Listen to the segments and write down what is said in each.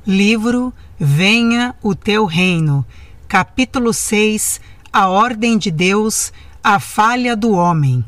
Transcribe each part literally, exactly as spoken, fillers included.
Livro Venha o Teu Reino, capítulo seis, A Ordem de Deus, a Falha do Homem.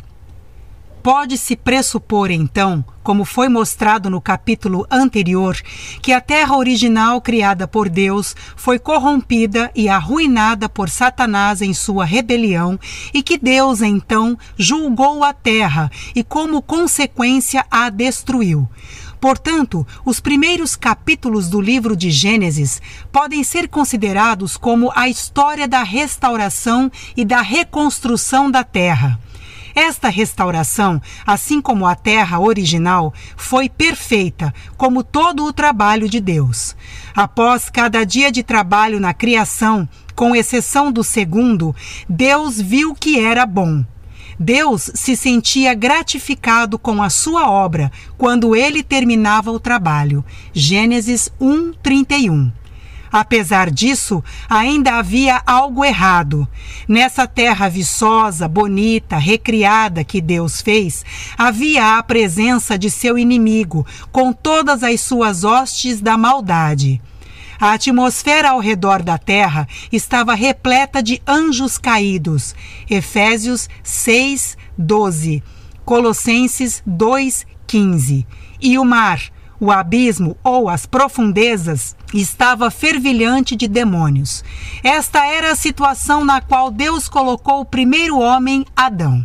Pode-se pressupor, então, como foi mostrado no capítulo anterior, que a terra original criada por Deus foi corrompida e arruinada por Satanás em sua rebelião e que Deus, então, julgou a terra e, como consequência, a destruiu. Portanto, os primeiros capítulos do livro de Gênesis podem ser considerados como a história da restauração e da reconstrução da terra. Esta restauração, assim como a terra original, foi perfeita, como todo o trabalho de Deus. Após cada dia de trabalho na criação, com exceção do segundo, Deus viu que era bom. Deus se sentia gratificado com a sua obra quando ele terminava o trabalho. Gênesis um, trinta e um. Apesar disso, ainda havia algo errado. Nessa terra viçosa, bonita, recriada que Deus fez, havia a presença de seu inimigo, com todas as suas hostes da maldade. A atmosfera ao redor da terra estava repleta de anjos caídos. Efésios seis, doze, Colossenses dois, quinze. E o mar, o abismo ou as profundezas, estava fervilhante de demônios. Esta era a situação na qual Deus colocou o primeiro homem, Adão.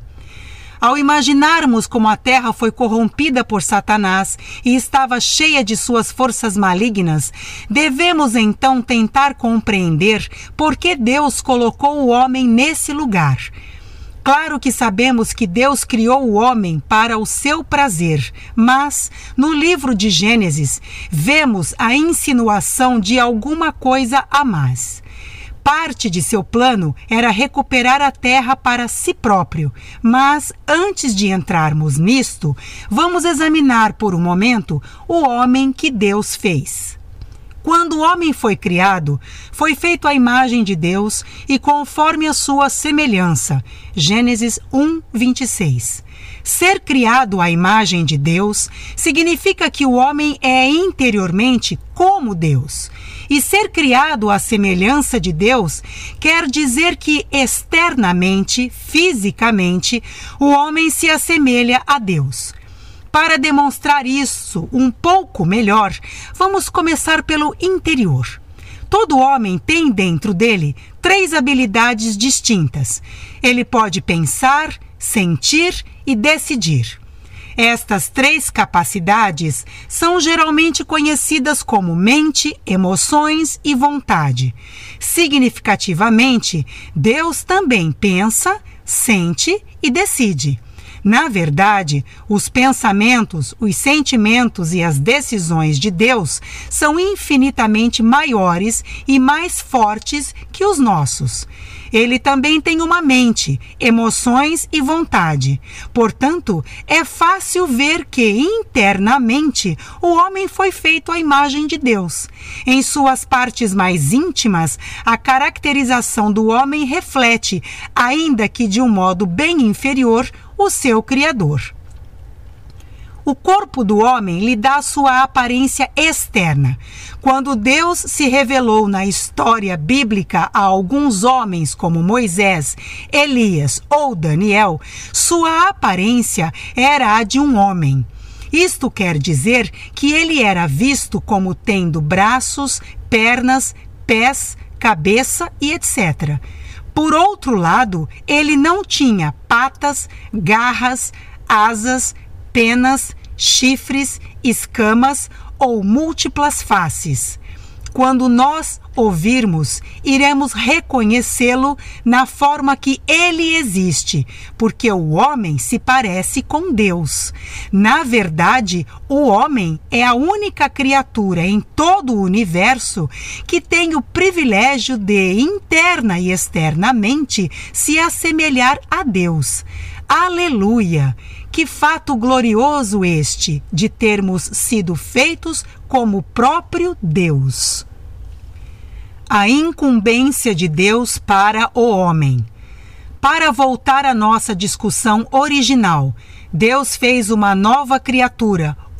Ao imaginarmos como a terra foi corrompida por Satanás e estava cheia de suas forças malignas, devemos então tentar compreender por que Deus colocou o homem nesse lugar. Claro que sabemos que Deus criou o homem para o seu prazer, mas no livro de Gênesis vemos a insinuação de alguma coisa a mais. Parte de seu plano era recuperar a terra para si próprio, mas antes de entrarmos nisto, vamos examinar por um momento o homem que Deus fez. Quando o homem foi criado, foi feito à imagem de Deus e conforme a sua semelhança. Gênesis um, vinte e seis. Ser criado à imagem de Deus significa que o homem é interiormente como Deus. E ser criado à semelhança de Deus quer dizer que externamente, fisicamente, o homem se assemelha a Deus. Para demonstrar isso um pouco melhor, vamos começar pelo interior. Todo homem tem dentro dele três habilidades distintas. Ele pode pensar, sentir e decidir. Estas três capacidades são geralmente conhecidas como mente, emoções e vontade. Significativamente, Deus também pensa, sente e decide. Na verdade, os pensamentos, os sentimentos e as decisões de Deus são infinitamente maiores e mais fortes que os nossos. Ele também tem uma mente, emoções e vontade. Portanto, é fácil ver que, internamente, o homem foi feito à imagem de Deus. Em suas partes mais íntimas, a caracterização do homem reflete, ainda que de um modo bem inferior, o seu Criador. O corpo do homem lhe dá sua aparência externa. Quando Deus se revelou na história bíblica a alguns homens como Moisés, Elias ou Daniel, sua aparência era a de um homem. Isto quer dizer que ele era visto como tendo braços, pernas, pés, cabeça e etcétera. Por outro lado, ele não tinha patas, garras, asas, penas, chifres, escamas ou múltiplas faces. Quando nós ouvirmos, iremos reconhecê-lo na forma que ele existe, porque o homem se parece com Deus. Na verdade, o homem é a única criatura em todo o universo que tem o privilégio de, interna e externamente, se assemelhar a Deus. Aleluia! Que fato glorioso este, de termos sido feitos como o próprio Deus. A incumbência de Deus para o homem. Para voltar à nossa discussão original, Deus fez uma nova criatura,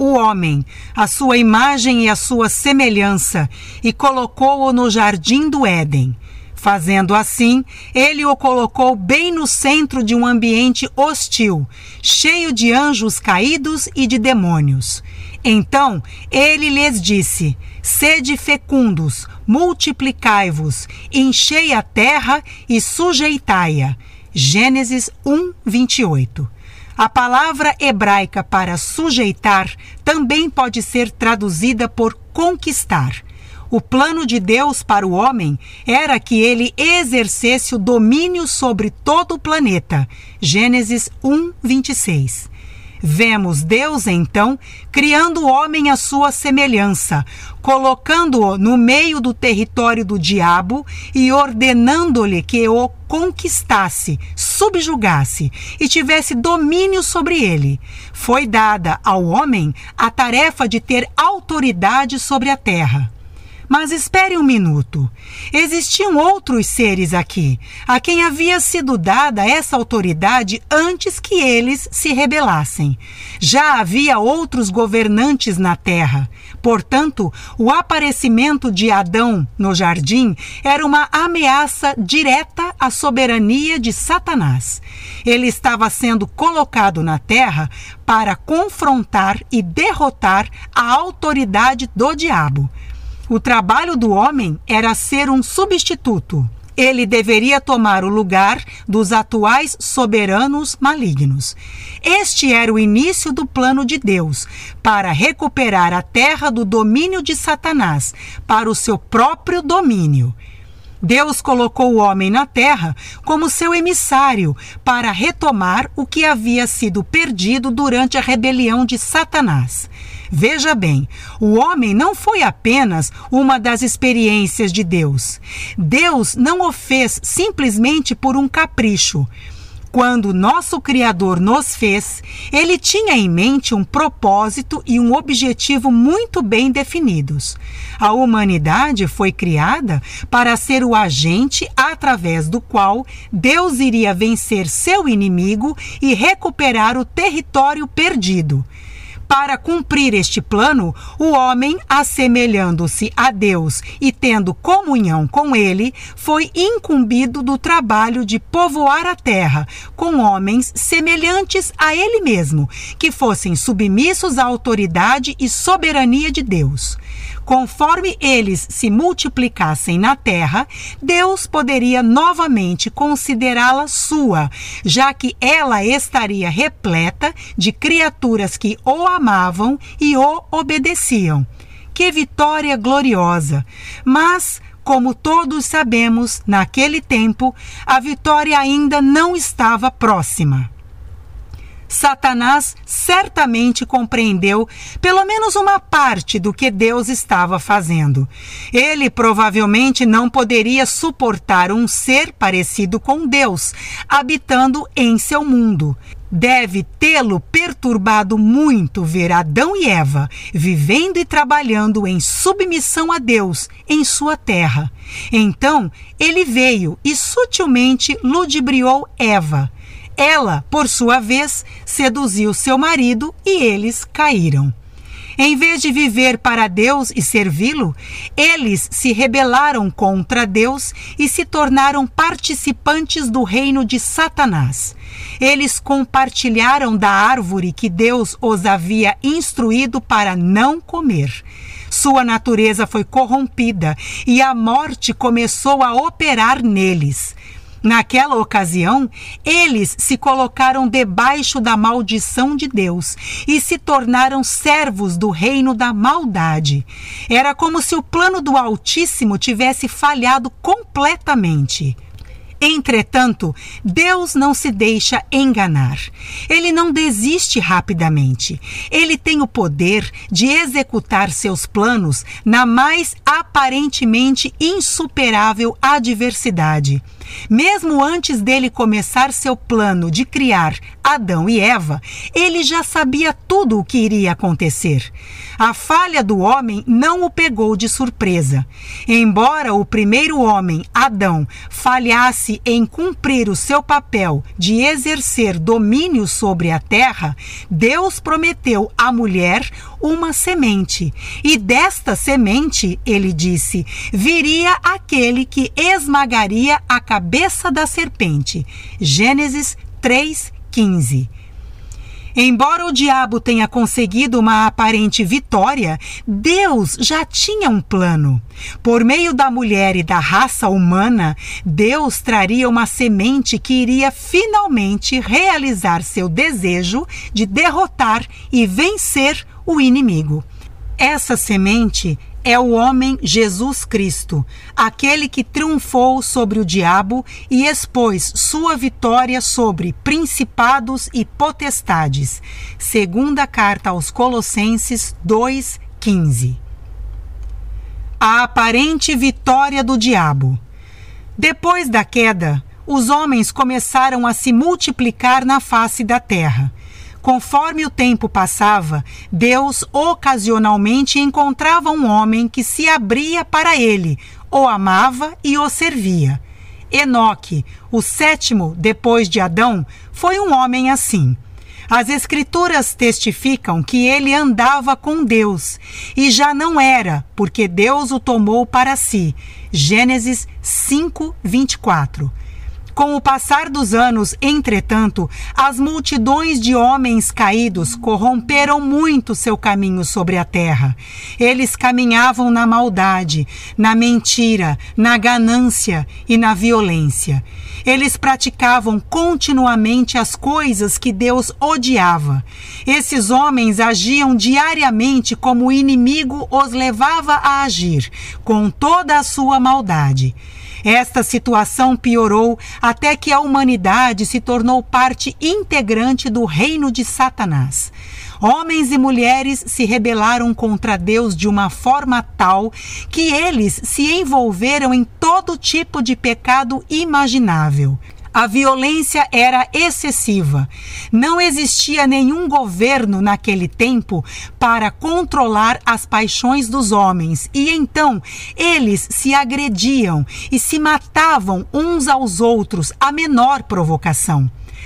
o homem, a sua imagem e a sua semelhança, e colocou-o no jardim do Éden. Fazendo assim, ele o colocou bem no centro de um ambiente hostil, cheio de anjos caídos e de demônios. Então ele lhes disse: sede fecundos, multiplicai-vos, enchei a terra e sujeitai-a. Gênesis um, vinte e oito. A palavra hebraica para sujeitar também pode ser traduzida por conquistar. O plano de Deus para o homem era que ele exercesse o domínio sobre todo o planeta. Gênesis um, vinte e seis. Vemos Deus, então, criando o homem à sua semelhança, colocando-o no meio do território do diabo e ordenando-lhe que o conquistasse, subjugasse e tivesse domínio sobre ele. Foi dada ao homem a tarefa de ter autoridade sobre a terra. Mas espere um minuto. Existiam outros seres aqui, a quem havia sido dada essa autoridade antes que eles se rebelassem. Já havia outros governantes na terra. Portanto, o aparecimento de Adão no jardim era uma ameaça direta à soberania de Satanás. Ele estava sendo colocado na terra para confrontar e derrotar a autoridade do diabo. O trabalho do homem era ser um substituto. Ele deveria tomar o lugar dos atuais soberanos malignos. Este era o início do plano de Deus, para recuperar a terra do domínio de Satanás, para o seu próprio domínio. Deus colocou o homem na terra como seu emissário para retomar o que havia sido perdido durante a rebelião de Satanás. Veja bem, o homem não foi apenas uma das experiências de Deus. Deus não o fez simplesmente por um capricho. Quando nosso Criador nos fez, ele tinha em mente um propósito e um objetivo muito bem definidos. A humanidade foi criada para ser o agente através do qual Deus iria vencer seu inimigo e recuperar o território perdido. Para cumprir este plano, o homem, assemelhando-se a Deus e tendo comunhão com ele, foi incumbido do trabalho de povoar a terra com homens semelhantes a ele mesmo, que fossem submissos à autoridade e soberania de Deus. Conforme eles se multiplicassem na terra, Deus poderia novamente considerá-la sua, já que ela estaria repleta de criaturas que o amavam e o obedeciam. Que vitória gloriosa! Mas, como todos sabemos, naquele tempo, a vitória ainda não estava próxima. Satanás certamente compreendeu pelo menos uma parte do que Deus estava fazendo. Ele provavelmente não poderia suportar um ser parecido com Deus, habitando em seu mundo. Deve tê-lo perturbado muito ver Adão e Eva vivendo e trabalhando em submissão a Deus em sua terra. Então, ele veio e sutilmente ludibriou Eva. Ela, por sua vez, seduziu seu marido e eles caíram. Em vez de viver para Deus e servi-lo, eles se rebelaram contra Deus e se tornaram participantes do reino de Satanás. Eles compartilharam da árvore que Deus os havia instruído para não comer. Sua natureza foi corrompida e a morte começou a operar neles. Naquela ocasião, eles se colocaram debaixo da maldição de Deus e se tornaram servos do reino da maldade. Era como se o plano do Altíssimo tivesse falhado completamente. Entretanto, Deus não se deixa enganar. Ele não desiste rapidamente. Ele tem o poder de executar seus planos na mais aparentemente insuperável adversidade. Mesmo antes dele começar seu plano de criar Adão e Eva, ele já sabia tudo o que iria acontecer. A falha do homem não o pegou de surpresa. Embora o primeiro homem, Adão, falhasse falhasse em cumprir o seu papel de exercer domínio sobre a terra, Deus prometeu à mulher uma semente. E desta semente, ele disse, viria aquele que esmagaria a cabeça da serpente. Gênesis três, quinze. Embora o diabo tenha conseguido uma aparente vitória, Deus já tinha um plano. Por meio da mulher e da raça humana, Deus traria uma semente que iria finalmente realizar seu desejo de derrotar e vencer o inimigo. Essa semente é o homem Jesus Cristo, aquele que triunfou sobre o diabo e expôs sua vitória sobre principados e potestades. Segunda carta aos Colossenses dois, quinze. A aparente vitória do diabo. Depois da queda, os homens começaram a se multiplicar na face da terra. Conforme o tempo passava, Deus ocasionalmente encontrava um homem que se abria para ele, o amava e o servia. Enoque, o sétimo depois de Adão, foi um homem assim. As Escrituras testificam que ele andava com Deus e já não era, porque Deus o tomou para si. Gênesis cinco, vinte e quatro. Com o passar dos anos, entretanto, as multidões de homens caídos corromperam muito seu caminho sobre a terra. Eles caminhavam na maldade, na mentira, na ganância e na violência. Eles praticavam continuamente as coisas que Deus odiava. Esses homens agiam diariamente como o inimigo os levava a agir, com toda a sua maldade. Esta situação piorou até que a humanidade se tornou parte integrante do reino de Satanás. Homens e mulheres se rebelaram contra Deus de uma forma tal que eles se envolveram em todo tipo de pecado imaginável. A violência era excessiva. Não existia nenhum governo naquele tempo para controlar as paixões dos homens, e então eles se agrediam e se matavam uns aos outros à menor provocação.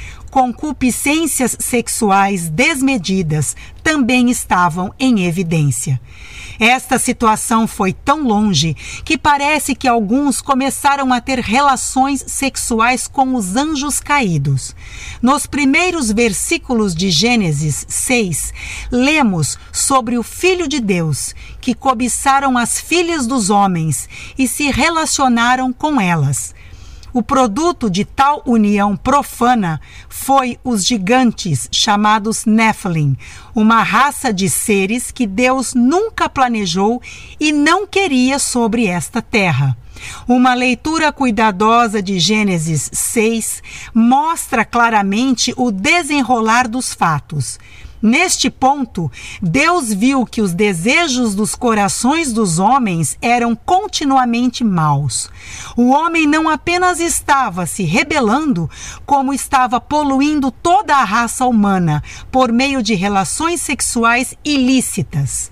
Concupiscências sexuais desmedidas também estavam em evidência. Esta situação foi tão longe que parece que alguns começaram a ter relações sexuais com os anjos caídos. Nos primeiros versículos de Gênesis seis, lemos sobre o Filho de Deus, que cobiçaram as filhas dos homens e se relacionaram com elas. O produto de tal união profana foi os gigantes chamados Nephilim, uma raça de seres que Deus nunca planejou e não queria sobre esta terra. Uma leitura cuidadosa de Gênesis seis mostra claramente o desenrolar dos fatos. Neste ponto, Deus viu que os desejos dos corações dos homens eram continuamente maus. O homem não apenas estava se rebelando, como estava poluindo toda a raça humana por meio de relações sexuais ilícitas.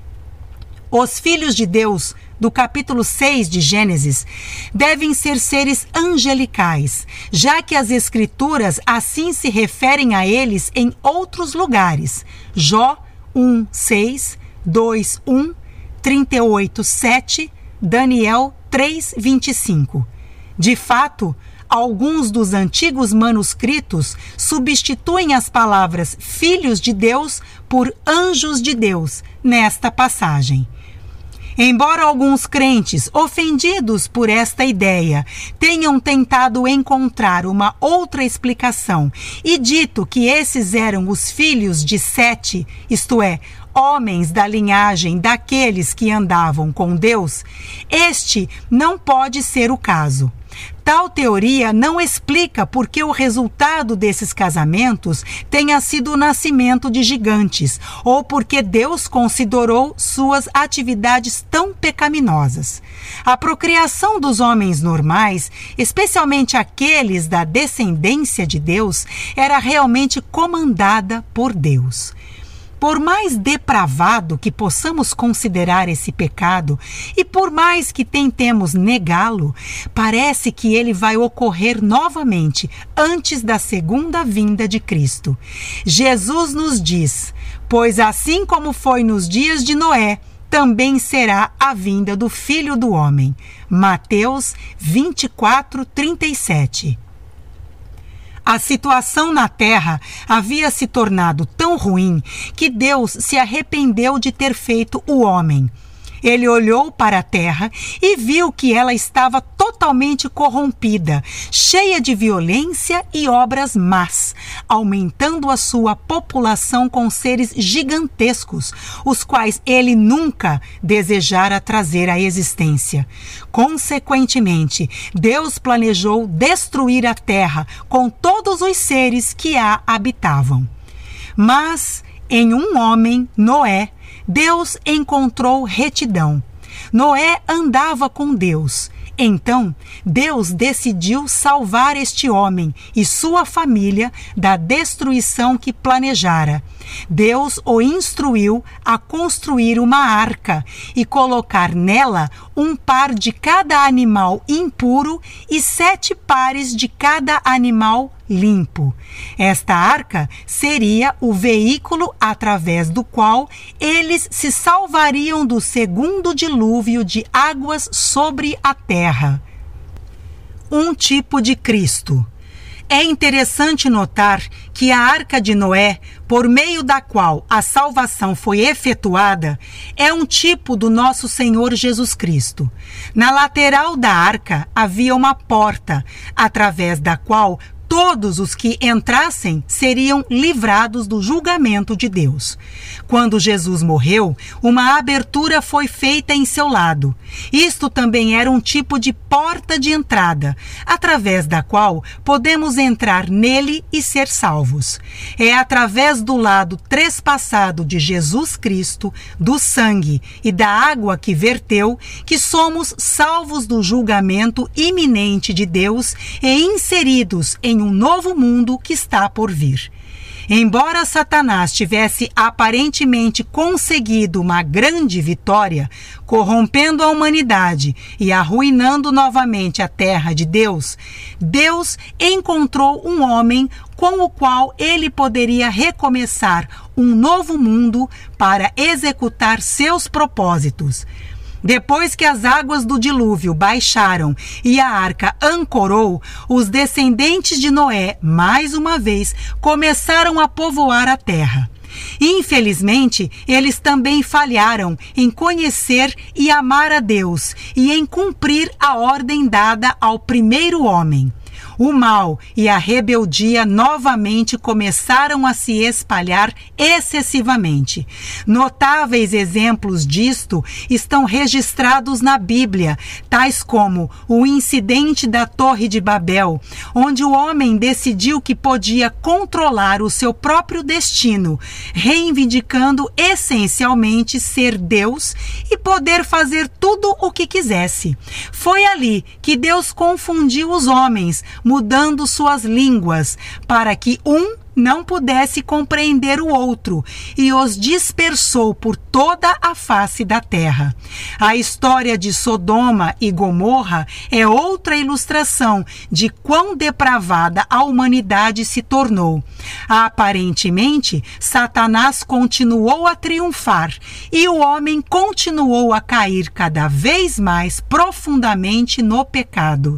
Os filhos de Deus, do capítulo seis de Gênesis, devem ser seres angelicais, já que as Escrituras assim se referem a eles em outros lugares. Jó um, seis, dois, um, trinta e oito, sete, Daniel três, vinte e cinco. De fato, alguns dos antigos manuscritos substituem as palavras filhos de Deus por anjos de Deus nesta passagem. Embora alguns crentes, ofendidos por esta ideia, tenham tentado encontrar uma outra explicação e dito que esses eram os filhos de Sete, isto é, homens da linhagem daqueles que andavam com Deus, este não pode ser o caso. Tal teoria não explica por que o resultado desses casamentos tenha sido o nascimento de gigantes, ou porque Deus considerou suas atividades tão pecaminosas. A procriação dos homens normais, especialmente aqueles da descendência de Deus, era realmente comandada por Deus. por mais depravado que possamos considerar esse pecado e por mais que tentemos negá-lo, parece que ele vai ocorrer novamente antes da segunda vinda de Cristo. Jesus nos diz: pois assim como foi nos dias de Noé, também será a vinda do Filho do Homem. Mateus vinte e quatro, trinta e sete. A situação na terra havia se tornado tão ruim que Deus se arrependeu de ter feito o homem. Ele olhou para a terra e viu que ela estava totalmente corrompida, cheia de violência e obras más, aumentando a sua população com seres gigantescos, os quais ele nunca desejara trazer à existência. Consequentemente, Deus planejou destruir a terra com todos os seres que a habitavam. Mas, em um homem, Noé, Deus encontrou retidão. Noé andava com Deus. Então, Deus decidiu salvar este homem e sua família da destruição que planejara. Deus o instruiu a construir uma arca e colocar nela um par de cada animal impuro e sete pares de cada animal limpo. Esta arca seria o veículo através do qual eles se salvariam do segundo dilúvio de águas sobre a terra. Um tipo de Cristo. É interessante notar que a Arca de Noé, por meio da qual a salvação foi efetuada, é um tipo do nosso Senhor Jesus Cristo. Na lateral da arca havia uma porta, através da qual todos os que entrassem seriam livrados do julgamento de Deus. Quando Jesus morreu, uma abertura foi feita em seu lado. Isto também era um tipo de porta de entrada, através da qual podemos entrar nele e ser salvos. É através do lado trespassado de Jesus Cristo, do sangue e da água que verteu, que somos salvos do julgamento iminente de Deus e inseridos em um novo mundo que está por vir. Embora Satanás tivesse aparentemente conseguido uma grande vitória, corrompendo a humanidade e arruinando novamente a terra de Deus, Deus encontrou um homem com o qual ele poderia recomeçar um novo mundo para executar seus propósitos. Depois que as águas do dilúvio baixaram e a arca ancorou, os descendentes de Noé, mais uma vez, começaram a povoar a terra. Infelizmente, eles também falharam em conhecer e amar a Deus e em cumprir a ordem dada ao primeiro homem. O mal e a rebeldia novamente começaram a se espalhar excessivamente. Notáveis exemplos disto estão registrados na Bíblia, tais como o incidente da Torre de Babel, onde o homem decidiu que podia controlar o seu próprio destino, reivindicando essencialmente ser Deus e poder fazer tudo o que quisesse. Foi ali que Deus confundiu os homens, mudando suas línguas, para que um não pudesse compreender o outro, e os dispersou por toda a face da terra. A história de Sodoma e Gomorra é outra ilustração de quão depravada a humanidade se tornou. Aparentemente, Satanás continuou a triunfar, e o homem continuou a cair cada vez mais profundamente no pecado.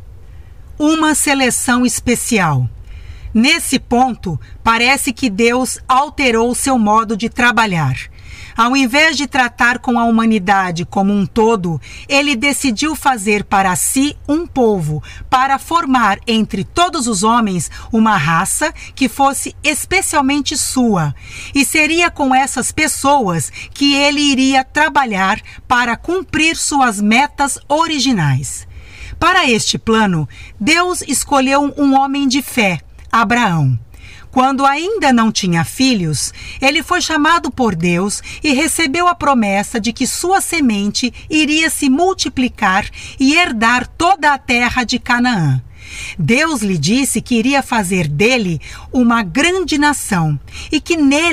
Uma seleção especial. Nesse ponto, parece que Deus alterou seu modo de trabalhar. Ao invés de tratar com a humanidade como um todo, ele decidiu fazer para si um povo, para formar entre todos os homens uma raça que fosse especialmente sua. E seria com essas pessoas que ele iria trabalhar para cumprir suas metas originais. Para este plano, Deus escolheu um homem de fé, Abraão. Quando ainda não tinha filhos, ele foi chamado por Deus e recebeu a promessa de que sua semente iria se multiplicar e herdar toda a terra de Canaã. Deus lhe disse que iria fazer dele uma grande nação e que nele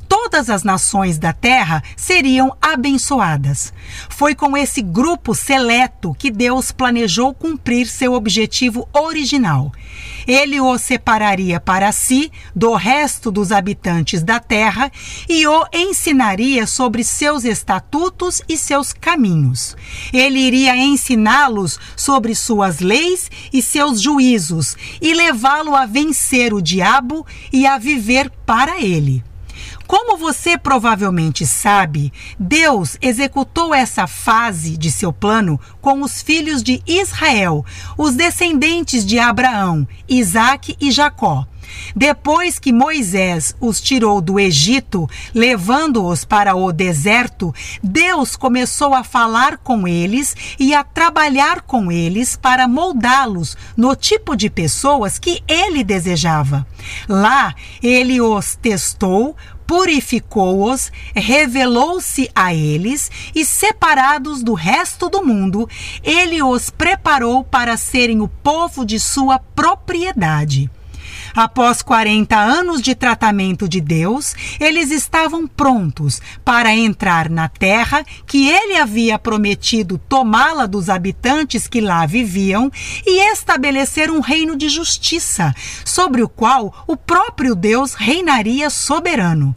todas as nações da terra seriam abençoadas. Foi com esse grupo seleto que Deus planejou cumprir seu objetivo original. Ele o separaria para si do resto dos habitantes da terra e o ensinaria sobre seus estatutos e seus caminhos. Ele iria ensiná-los sobre suas leis e seus juízos e levá-lo a vencer o diabo e a viver para ele. Como você provavelmente sabe, Deus executou essa fase de seu plano com os filhos de Israel, os descendentes de Abraão, Isaque e Jacó. Depois que Moisés os tirou do Egito, levando-os para o deserto, Deus começou a falar com eles e a trabalhar com eles para moldá-los no tipo de pessoas que ele desejava. Lá, ele os testou, purificou-os, revelou-se a eles e, separados do resto do mundo, ele os preparou para serem o povo de sua propriedade. Após quarenta anos de tratamento de Deus, eles estavam prontos para entrar na terra que ele havia prometido tomá-la dos habitantes que lá viviam e estabelecer um reino de justiça, sobre o qual o próprio Deus reinaria soberano.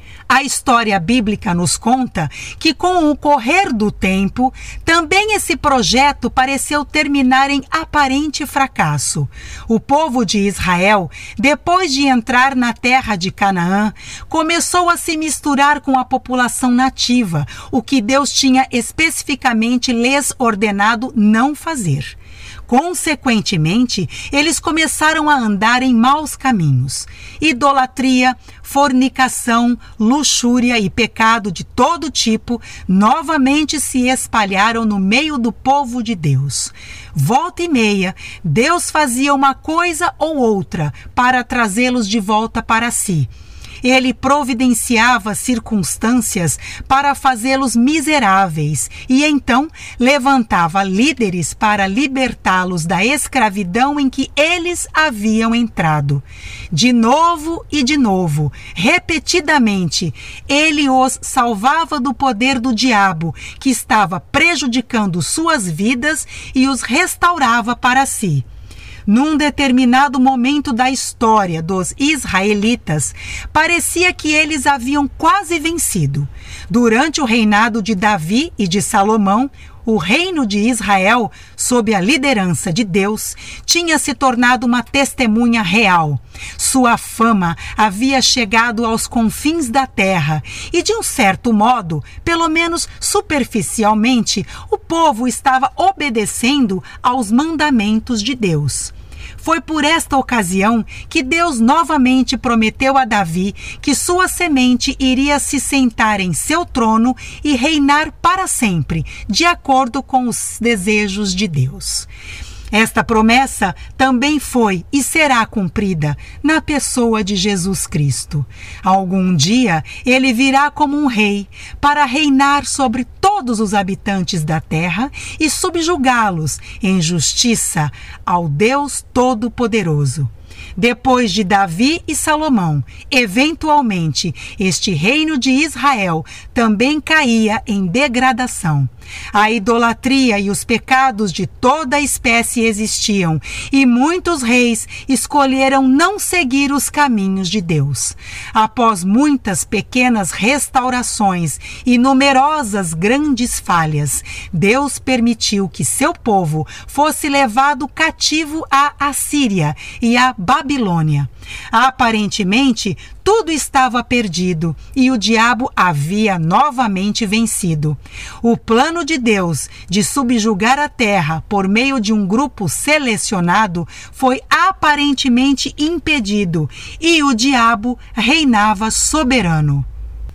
A história bíblica nos conta que, com o correr do tempo, também esse projeto pareceu terminar em aparente fracasso. O povo de Israel, depois de entrar na terra de Canaã, começou a se misturar com a população nativa, o que Deus tinha especificamente lhes ordenado não fazer. Consequentemente, eles começaram a andar em maus caminhos. Idolatria, fornicação, luxúria e pecado de todo tipo novamente se espalharam no meio do povo de Deus. Volta e meia, Deus fazia uma coisa ou outra para trazê-los de volta para si. Ele providenciava circunstâncias para fazê-los miseráveis e então levantava líderes para libertá-los da escravidão em que eles haviam entrado. De novo e de novo, repetidamente, ele os salvava do poder do diabo, que estava prejudicando suas vidas, e os restaurava para si. Num determinado momento da história dos israelitas, parecia que eles haviam quase vencido. Durante o reinado de Davi e de Salomão, o reino de Israel, sob a liderança de Deus, tinha se tornado uma testemunha real. Sua fama havia chegado aos confins da terra e, de um certo modo, pelo menos superficialmente, o povo estava obedecendo aos mandamentos de Deus. Foi por esta ocasião que Deus novamente prometeu a Davi que sua semente iria se sentar em seu trono e reinar para sempre, de acordo com os desejos de Deus. Esta promessa também foi e será cumprida na pessoa de Jesus Cristo. Algum dia ele virá como um rei para reinar sobre todos os habitantes da terra e subjugá-los em justiça ao Deus Todo-Poderoso. Depois de Davi e Salomão, eventualmente, este reino de Israel também caía em degradação. A idolatria e os pecados de toda a espécie existiam, e muitos reis escolheram não seguir os caminhos de Deus. Após muitas pequenas restaurações e numerosas grandes falhas, Deus permitiu que seu povo fosse levado cativo à Assíria e à Babilônia. Aparentemente, tudo estava perdido e o diabo havia novamente vencido. O plano de Deus de subjugar a terra por meio de um grupo selecionado foi aparentemente impedido e o diabo reinava soberano.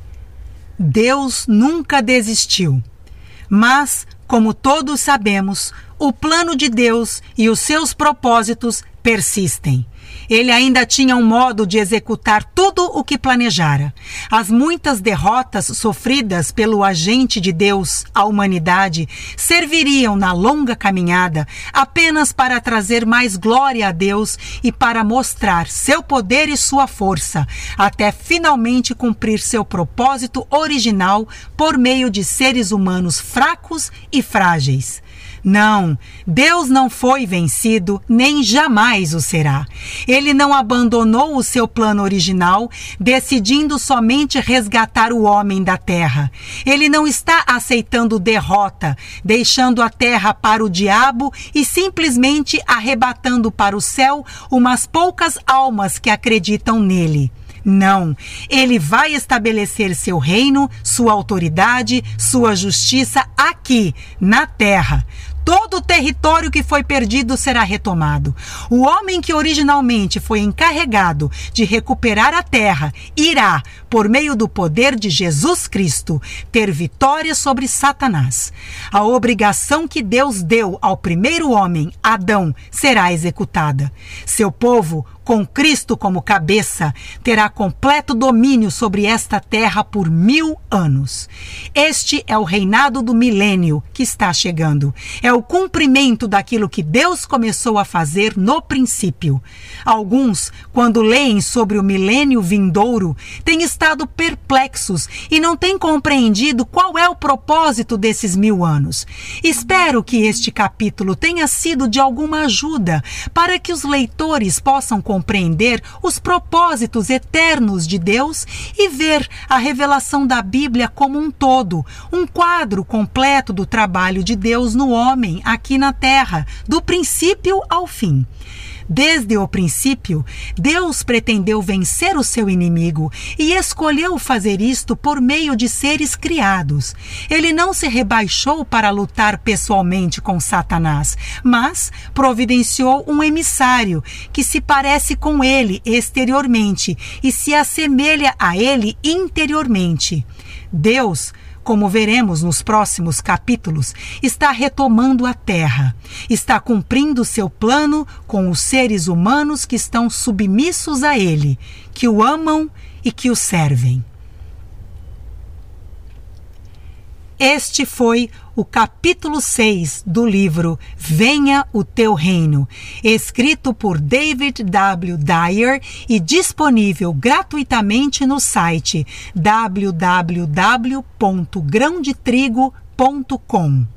Deus nunca desistiu, mas, como todos sabemos, o plano de Deus e os seus propósitos persistem. Ele ainda tinha um modo de executar tudo o que planejara. As muitas derrotas sofridas pelo agente de Deus à humanidade serviriam na longa caminhada apenas para trazer mais glória a Deus e para mostrar seu poder e sua força, até finalmente cumprir seu propósito original por meio de seres humanos fracos e frágeis. Não, Deus não foi vencido, nem jamais o será. Ele não abandonou o seu plano original, decidindo somente resgatar o homem da terra. Ele não está aceitando derrota, deixando a terra para o diabo e simplesmente arrebatando para o céu umas poucas almas que acreditam nele. Não, ele vai estabelecer seu reino, sua autoridade, sua justiça aqui, na terra. Todo o território que foi perdido será retomado. O homem que originalmente foi encarregado de recuperar a terra irá, por meio do poder de Jesus Cristo, ter vitória sobre Satanás. A obrigação que Deus deu ao primeiro homem, Adão, será executada. Seu povo, com Cristo como cabeça, terá completo domínio sobre esta terra por mil anos. Este é o reinado do milênio que está chegando. É o cumprimento daquilo que Deus começou a fazer no princípio. Alguns, quando leem sobre o milênio vindouro, têm estado perplexos e não têm compreendido qual é o propósito desses mil anos. Espero que este capítulo tenha sido de alguma ajuda para que os leitores possam compreender compreender os propósitos eternos de Deus e ver a revelação da Bíblia como um todo, um quadro completo do trabalho de Deus no homem aqui na terra, do princípio ao fim. Desde o princípio, Deus pretendeu vencer o seu inimigo e escolheu fazer isto por meio de seres criados. Ele não se rebaixou para lutar pessoalmente com Satanás, mas providenciou um emissário que se parece com ele exteriormente e se assemelha a ele interiormente. Deus, como veremos nos próximos capítulos, está retomando a terra. Está cumprindo seu plano com os seres humanos que estão submissos a ele, que o amam e que o servem. Este foi o capítulo seis do livro Venha o Teu Reino, escrito por David W. Dyer e disponível gratuitamente no site w w w ponto grão de trigo ponto com.